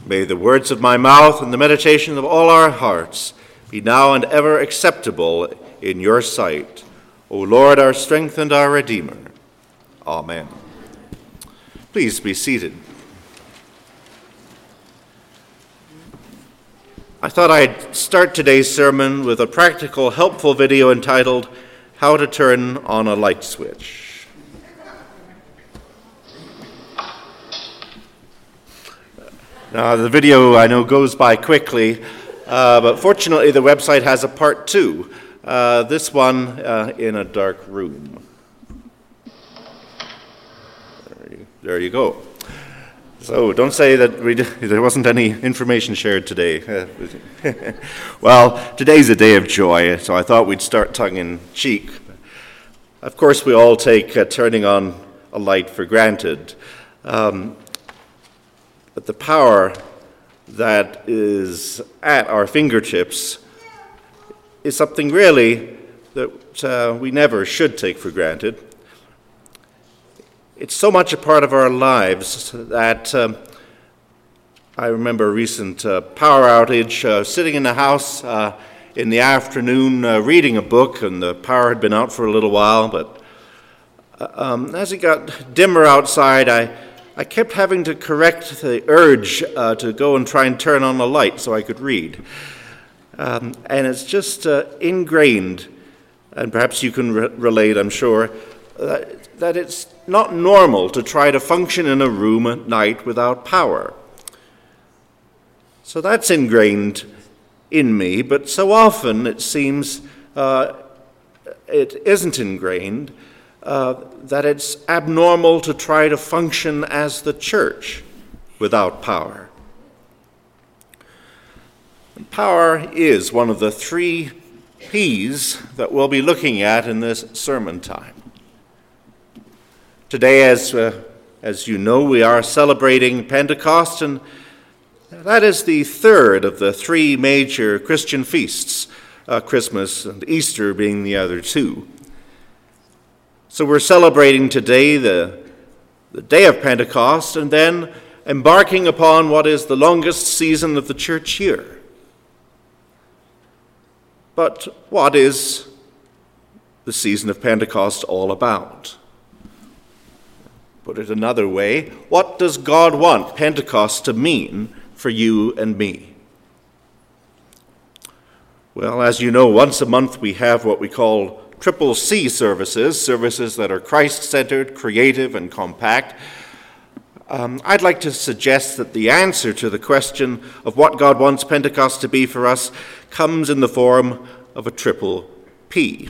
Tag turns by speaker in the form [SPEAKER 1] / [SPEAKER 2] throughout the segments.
[SPEAKER 1] May the words of my mouth and the meditation of all our hearts be now and ever acceptable in your sight, O Lord, our strength and our Redeemer. Amen. Please be seated. I thought I'd start today's sermon with a practical, helpful video entitled, How to Turn on a Light Switch. Now, the video, I know, goes by quickly, but fortunately the website has a part 2, this one in a dark room. There you go. So don't say that there wasn't any information shared today. Well, today's a day of joy, so I thought we'd start tongue-in-cheek. Of course, we all take turning on a light for granted. But the power that is at our fingertips is something really that we never should take for granted. It's so much a part of our lives that I remember a recent power outage, sitting in the house in the afternoon reading a book, and the power had been out for a little while, but as it got dimmer outside, I kept having to correct the urge to go and try and turn on the light so I could read. And it's just ingrained, and perhaps you can relate, I'm sure, that it's not normal to try to function in a room at night without power. So that's ingrained in me, but so often it seems it isn't ingrained, that it's abnormal to try to function as the church without power. And power is one of the 3 P's that we'll be looking at in this sermon time. Today, as you know, we are celebrating Pentecost, and that is the 3rd of the 3 major Christian feasts, Christmas and Easter being the other 2. So we're celebrating today the day of Pentecost, and then embarking upon what is the longest season of the church year. But what is the season of Pentecost all about? Put it another way, what does God want Pentecost to mean for you and me? Well, as you know, once a month we have what we call Triple C services that are Christ-centered, creative, and compact. I'd like to suggest that the answer to the question of what God wants Pentecost to be for us comes in the form of a triple P.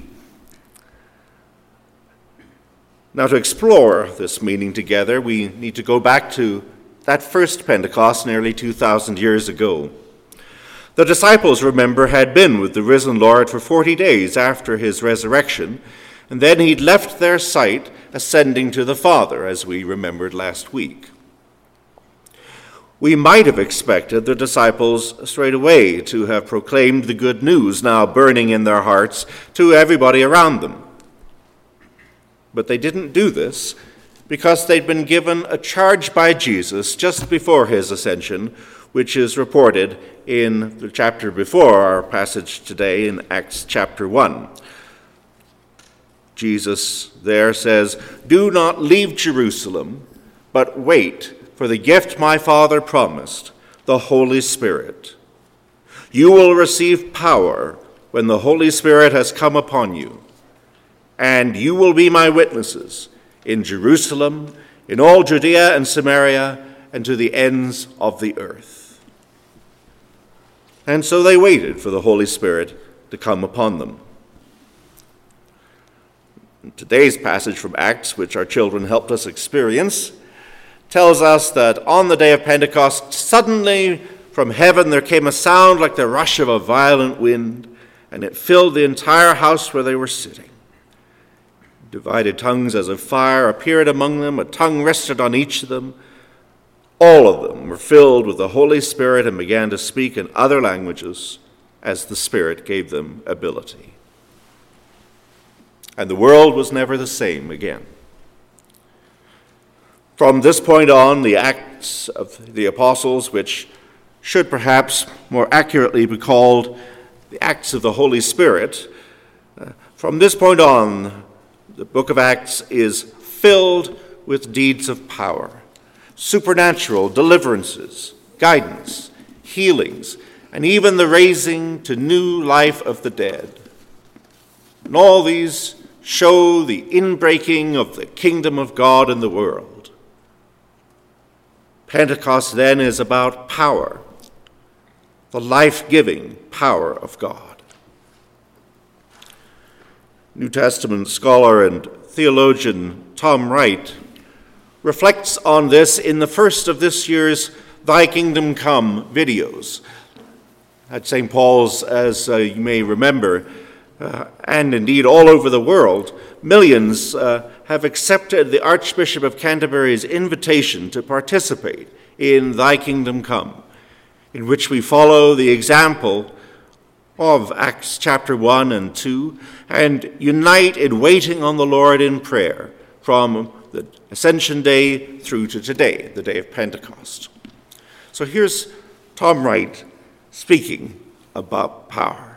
[SPEAKER 1] Now, to explore this meaning together, we need to go back to that first Pentecost nearly 2,000 years ago. The disciples, remember, had been with the risen Lord for 40 days after his resurrection, and then he'd left their sight, ascending to the Father, as we remembered last week. We might have expected the disciples straight away to have proclaimed the good news now burning in their hearts to everybody around them. But they didn't do this because they'd been given a charge by Jesus just before his ascension, which is reported in the chapter before our passage today in Acts chapter 1. Jesus there says, "Do not leave Jerusalem, but wait for the gift my Father promised, the Holy Spirit. You will receive power when the Holy Spirit has come upon you, and you will be my witnesses in Jerusalem, in all Judea and Samaria, and to the ends of the earth." And so they waited for the Holy Spirit to come upon them. Today's passage from Acts, which our children helped us experience, tells us that on the day of Pentecost, suddenly from heaven there came a sound like the rush of a violent wind, and it filled the entire house where they were sitting. Divided tongues as of fire appeared among them, a tongue rested on each of them. All of them were filled with the Holy Spirit and began to speak in other languages as the Spirit gave them ability. And the world was never the same again. From this point on, the Acts of the Apostles, which should perhaps more accurately be called the Acts of the Holy Spirit. From this point on, the book of Acts is filled with deeds of power, supernatural deliverances, guidance, healings, and even the raising to new life of the dead. And all these show the inbreaking of the kingdom of God in the world. Pentecost then is about power, the life-giving power of God. New Testament scholar and theologian Tom Wright reflects on this in the first of this year's Thy Kingdom Come videos. At St. Paul's, as you may remember, and indeed all over the world, millions have accepted the Archbishop of Canterbury's invitation to participate in Thy Kingdom Come, in which we follow the example of Acts chapter 1 and 2 and unite in waiting on the Lord in prayer from the Ascension Day through to today, the day of Pentecost. So here's Tom Wright speaking about power.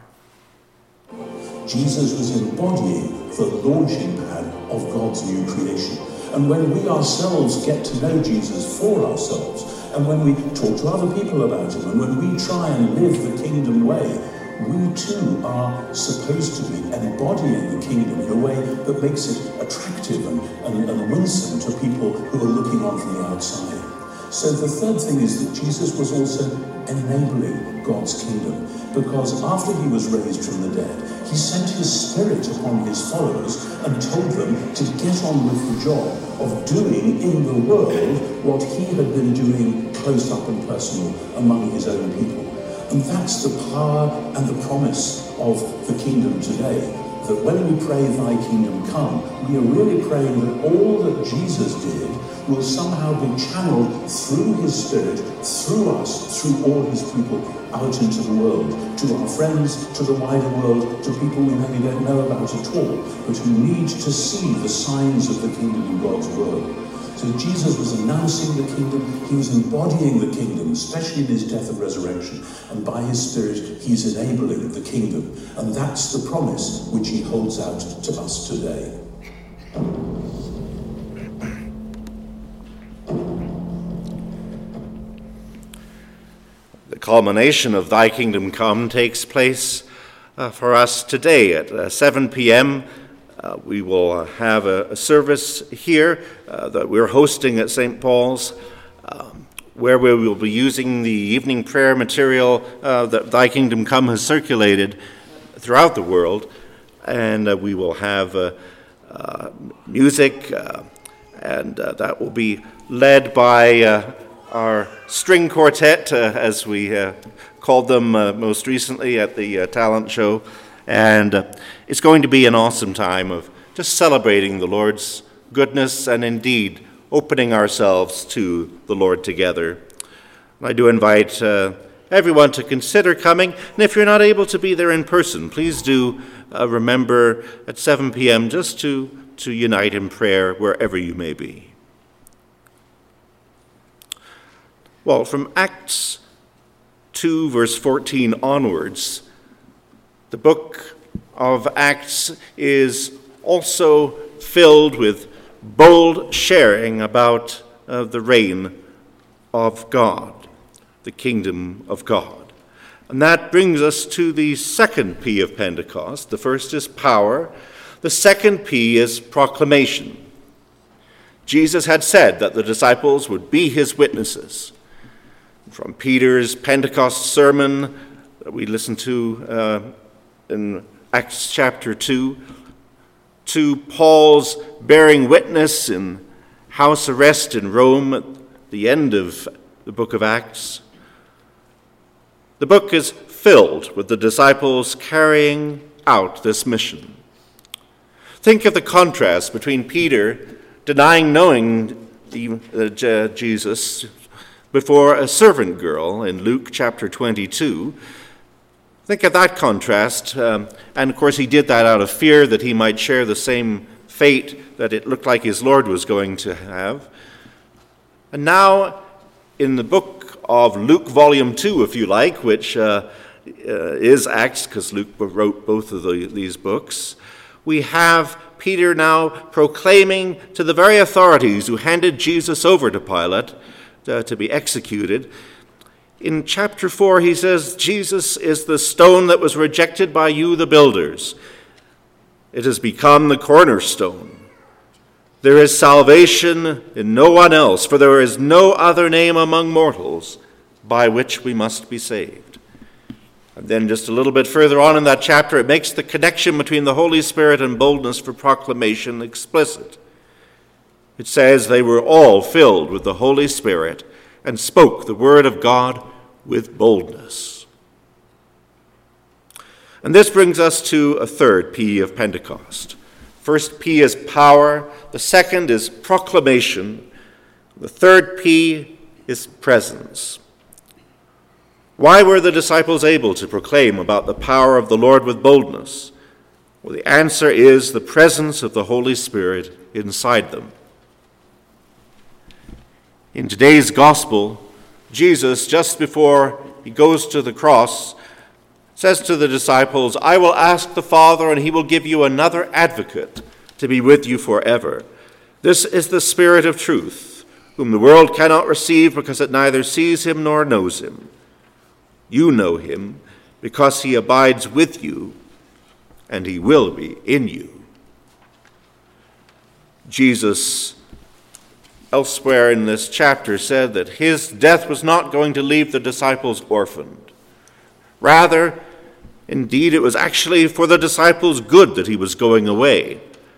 [SPEAKER 2] Jesus was embodying the launching pad of God's new creation. And when we ourselves get to know Jesus for ourselves, and when we talk to other people about him, and when we try and live the kingdom way, we too are supposed to be embodying the kingdom in a way that makes it attractive and winsome to people who are looking on from the outside. So the third thing is that Jesus was also enabling God's kingdom, because after he was raised from the dead, he sent his Spirit upon his followers and told them to get on with the job of doing in the world what he had been doing close up and personal among his own people. And that's the power and the promise of the kingdom today, that when we pray, Thy Kingdom Come, we are really praying that all that Jesus did will somehow be channeled through his Spirit, through us, through all his people, out into the world, to our friends, to the wider world, to people we maybe don't know about at all, but who need to see the signs of the kingdom in God's world. So Jesus was announcing the kingdom, he was embodying the kingdom, especially in his death and resurrection, and by his Spirit he's enabling the kingdom. And that's the promise which he holds out to us today.
[SPEAKER 1] The culmination of Thy Kingdom Come takes place for us today at 7 p.m. We will have a service here that we're hosting at St. Paul's, where we will be using the evening prayer material that Thy Kingdom Come has circulated throughout the world. And we will have music, and that will be led by our string quartet, as we called them most recently at the talent show. And it's going to be an awesome time of just celebrating the Lord's goodness and indeed opening ourselves to the Lord together. And I do invite everyone to consider coming. And if you're not able to be there in person, please do remember at 7 p.m. just to unite in prayer wherever you may be. Well, from Acts 2, verse 14 onwards, the book of Acts is also filled with bold sharing about the reign of God, the kingdom of God. And that brings us to the second P of Pentecost. The first is power. The second P is proclamation. Jesus had said that the disciples would be his witnesses. From Peter's Pentecost sermon that we listened to in Acts chapter 2, to Paul's bearing witness in house arrest in Rome at the end of the book of Acts. The book is filled with the disciples carrying out this mission. Think of the contrast between Peter denying knowing Jesus before a servant girl in Luke chapter 22. Think of that contrast. And of course, he did that out of fear that he might share the same fate that it looked like his Lord was going to have. And now, in the book of Luke volume 2, if you like, which is Acts, because Luke wrote both of these books, we have Peter now proclaiming to the very authorities who handed Jesus over to Pilate to be executed. In chapter 4, he says, Jesus is the stone that was rejected by you, the builders. It has become the cornerstone. There is salvation in no one else, for there is no other name among mortals by which we must be saved. And then just a little bit further on in that chapter, it makes the connection between the Holy Spirit and boldness for proclamation explicit. It says they were all filled with the Holy Spirit and spoke the word of God with boldness. And this brings us to a third P of Pentecost. First P is power. The second is proclamation. The third P is presence. Why were the disciples able to proclaim about the power of the Lord with boldness? Well, the answer is the presence of the Holy Spirit inside them. In today's gospel, Jesus, just before he goes to the cross, says to the disciples, I will ask the Father, and he will give you another advocate to be with you forever. This is the Spirit of truth, whom the world cannot receive because it neither sees him nor knows him. You know him because he abides with you, and he will be in you. Jesus, elsewhere in this chapter, said that his death was not going to leave the disciples orphaned. Rather, indeed, it was actually for the disciples' good that he was going away.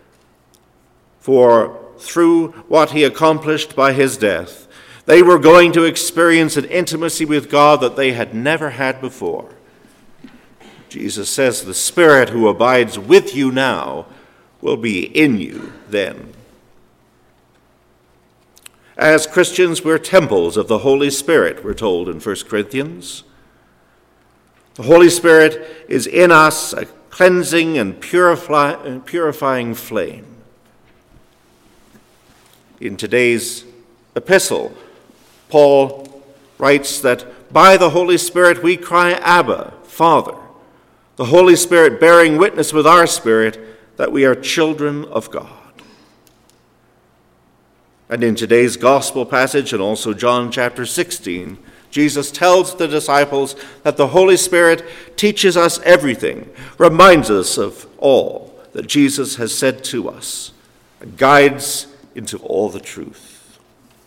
[SPEAKER 1] For through what he accomplished by his death, they were going to experience an intimacy with God that they had never had before. Jesus says, the Spirit who abides with you now will be in you then. As Christians, we're temples of the Holy Spirit, we're told in 1 Corinthians. The Holy Spirit is in us, a cleansing and purifying flame. In today's epistle, Paul writes that by the Holy Spirit we cry, Abba, Father. The Holy Spirit bearing witness with our spirit that we are children of God. And in today's gospel passage, and also John chapter 16, Jesus tells the disciples that the Holy Spirit teaches us everything, reminds us of all that Jesus has said to us, and guides into all the truth.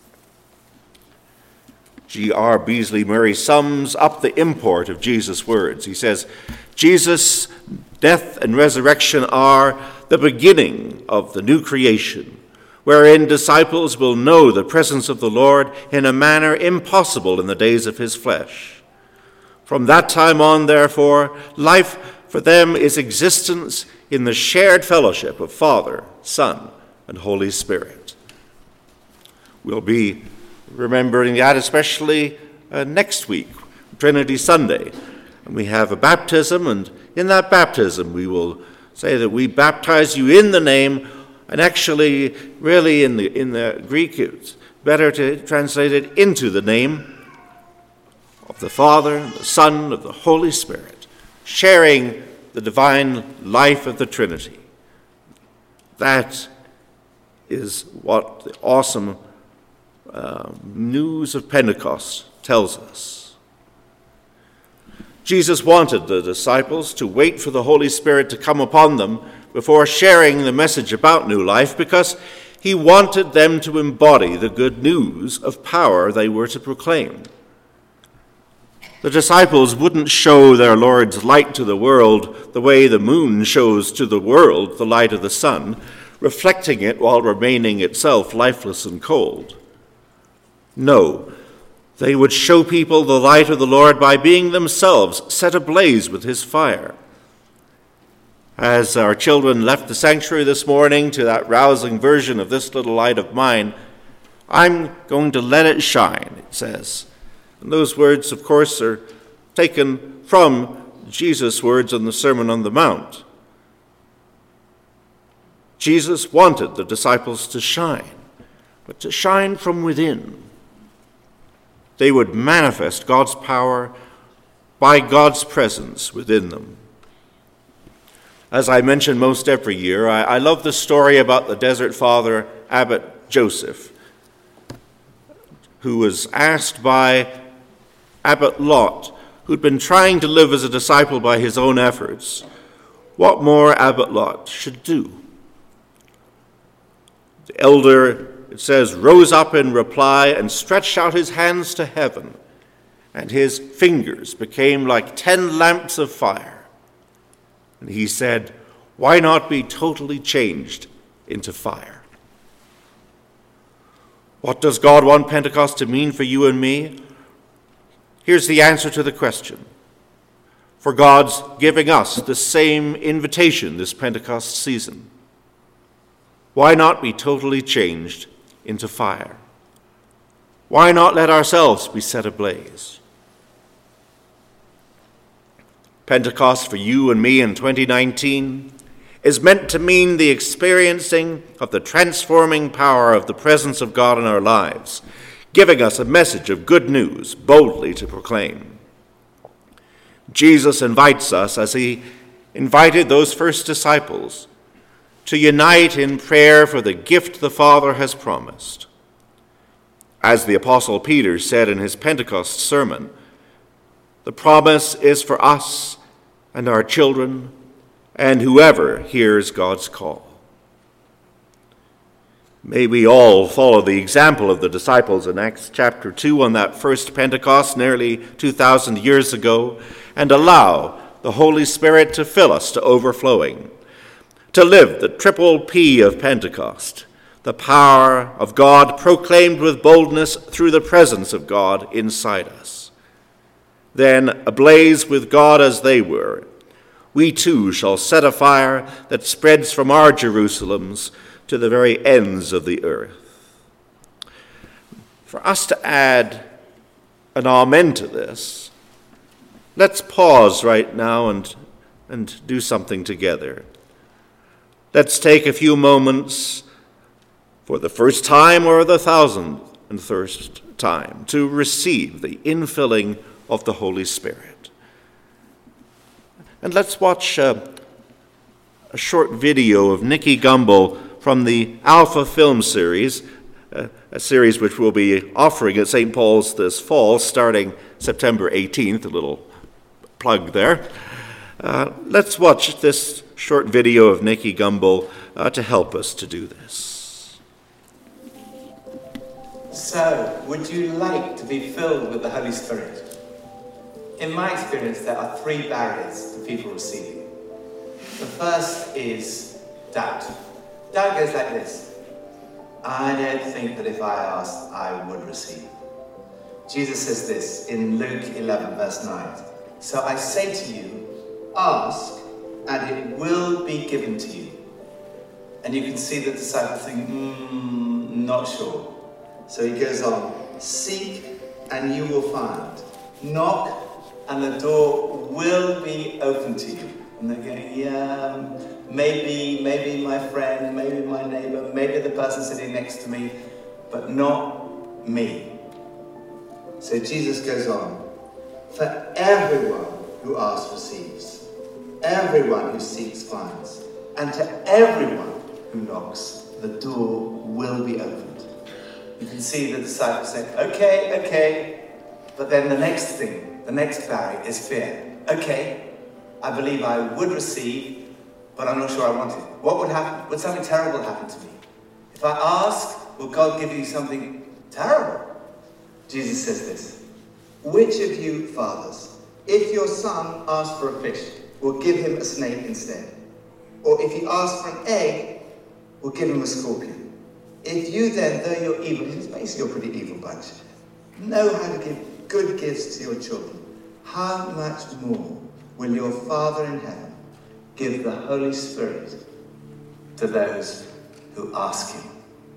[SPEAKER 1] G.R. Beasley Murray sums up the import of Jesus' words. He says, Jesus' death and resurrection are the beginning of the new creation, wherein disciples will know the presence of the Lord in a manner impossible in the days of his flesh. From that time on, therefore, life for them is existence in the shared fellowship of Father, Son, and Holy Spirit. We'll be remembering that especially next week, Trinity Sunday. And we have a baptism, and in that baptism we will say that we baptize you in the name. And actually, really, in the Greek, it's better to translate it into the name of the Father, the Son, of the Holy Spirit, sharing the divine life of the Trinity. That is what the awesome news of Pentecost tells us. Jesus wanted the disciples to wait for the Holy Spirit to come upon them before sharing the message about new life, because he wanted them to embody the good news of power they were to proclaim. The disciples wouldn't show their Lord's light to the world the way the moon shows to the world the light of the sun, reflecting it while remaining itself lifeless and cold. No, they would show people the light of the Lord by being themselves set ablaze with his fire. As our children left the sanctuary this morning to that rousing version of This Little Light of Mine, I'm going to let it shine, it says. And those words, of course, are taken from Jesus' words on the Sermon on the Mount. Jesus wanted the disciples to shine, but to shine from within. they would manifest God's power by God's presence within them. As I mention most every year, I love the story about the desert father, Abbot Joseph, who was asked by Abbot Lot, who'd been trying to live as a disciple by his own efforts, what more Abbot Lot should do. The elder, it says, rose up in reply and stretched out his hands to heaven, and his fingers became like 10 lamps of fire. And he said, "Why not be totally changed into fire?" What does God want Pentecost to mean for you and me? Here's the answer to the question. For God's giving us the same invitation this Pentecost season. Why not be totally changed into fire? Why not let ourselves be set ablaze? Pentecost for you and me in 2019 is meant to mean the experiencing of the transforming power of the presence of God in our lives, giving us a message of good news boldly to proclaim. Jesus invites us, as he invited those first disciples, to unite in prayer for the gift the Father has promised. As the Apostle Peter said in his Pentecost sermon, the promise is for us and our children and whoever hears God's call. May we all follow the example of the disciples in Acts chapter 2 on that first Pentecost nearly 2,000 years ago and allow the Holy Spirit to fill us to overflowing, to live the triple P of Pentecost, the power of God proclaimed with boldness through the presence of God inside us. Then, ablaze with God as they were, we too shall set a fire that spreads from our Jerusalems to the very ends of the earth. For us to add an amen to this, let's pause right now and do something together. Let's take a few moments for the first time or the 1,001st time to receive the infilling of the Holy Spirit. And let's watch a short video of Nicky Gumbel from the Alpha film series, a series which we'll be offering at St. Paul's this fall, starting September 18th, a little plug there. Let's watch this short video of Nicky Gumbel to help us to do this.
[SPEAKER 3] So, would you like to be filled with the Holy Spirit? In my experience, there are 3 barriers to people receiving. The first is doubt. Doubt goes like this: I don't think that if I asked, I would receive. Jesus says this in Luke 11, verse 9. So I say to you, ask, and it will be given to you. And you can see the disciples think, not sure. So he goes on, seek, and you will find. Knock, and the door will be open to you. And they're going, yeah, maybe my friend, maybe my neighbor, maybe the person sitting next to me, but not me. So Jesus goes on, for everyone who asks receives, everyone who seeks finds, and to everyone who knocks, the door will be opened. You can see the disciples saying, okay, but then the next thing, the next barrier is fear. Okay, I believe I would receive, but I'm not sure I want it. What would happen? Would something terrible happen to me? If I ask, will God give you something terrible? Jesus says this: which of you fathers, if your son asks for a fish, will give him a snake instead? Or if he asks for an egg, will give him a scorpion? If you then, though you're evil, it's basically a pretty evil bunch, know how to give good gifts to your children, how much more will your Father in heaven give the Holy Spirit to those who ask him?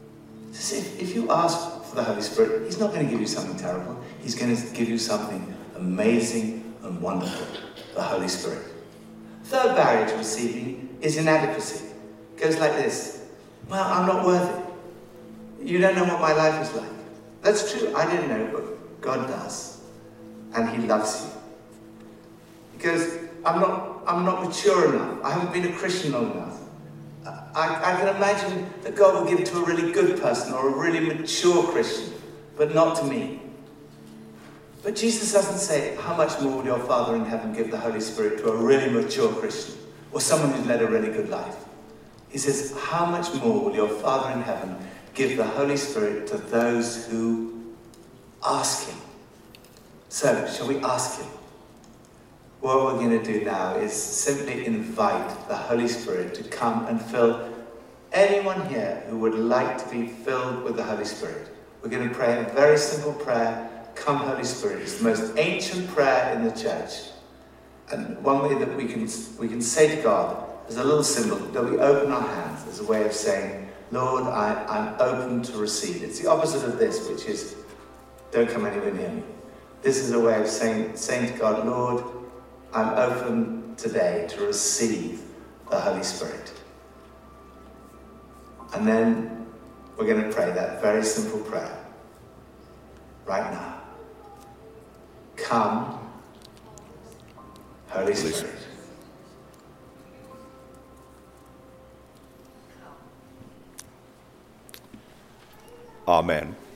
[SPEAKER 3] If you ask for the Holy Spirit, he's not going to give you something terrible. He's going to give you something amazing and wonderful, the Holy Spirit. Third barrier to receiving is inadequacy. It goes like this: well, I'm not worthy. You don't know what my life is like. That's true, I didn't know, but God does. And he loves you. Because I'm not mature enough. I haven't been a Christian long enough. I can imagine that God will give it to a really good person or a really mature Christian, but not to me. But Jesus doesn't say, how much more will your Father in heaven give the Holy Spirit to a really mature Christian or someone who's led a really good life? He says, how much more will your Father in heaven give the Holy Spirit to those who ask him? So, shall we ask him? What we're going to do now is simply invite the Holy Spirit to come and fill anyone here who would like to be filled with the Holy Spirit. We're going to pray a very simple prayer, Come Holy Spirit. It's the most ancient prayer in the church. And one way that we can say to God, as a little symbol, that we open our hands as a way of saying, Lord, I'm open to receive. It's the opposite of this, which is, don't come anywhere near me. This is a way of saying to God, Lord, I'm open today to receive the Holy Spirit. And then we're going to pray that very simple prayer right now. Come, Holy Spirit.
[SPEAKER 1] Amen.